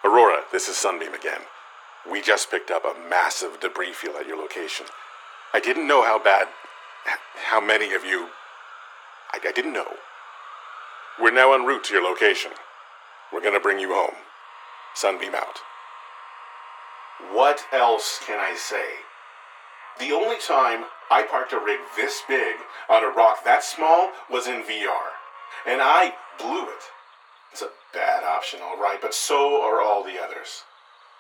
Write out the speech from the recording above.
Aurora, this is Sunbeam again. We just picked up a massive debris field at your location. I didn't know how many of you... I didn't know. We're now en route to your location. We're gonna bring you home. Sunbeam out. What else can I say? The only time I parked a rig this big on a rock that small was in VR. And I blew it. It's a bad option, all right, but so are all the others.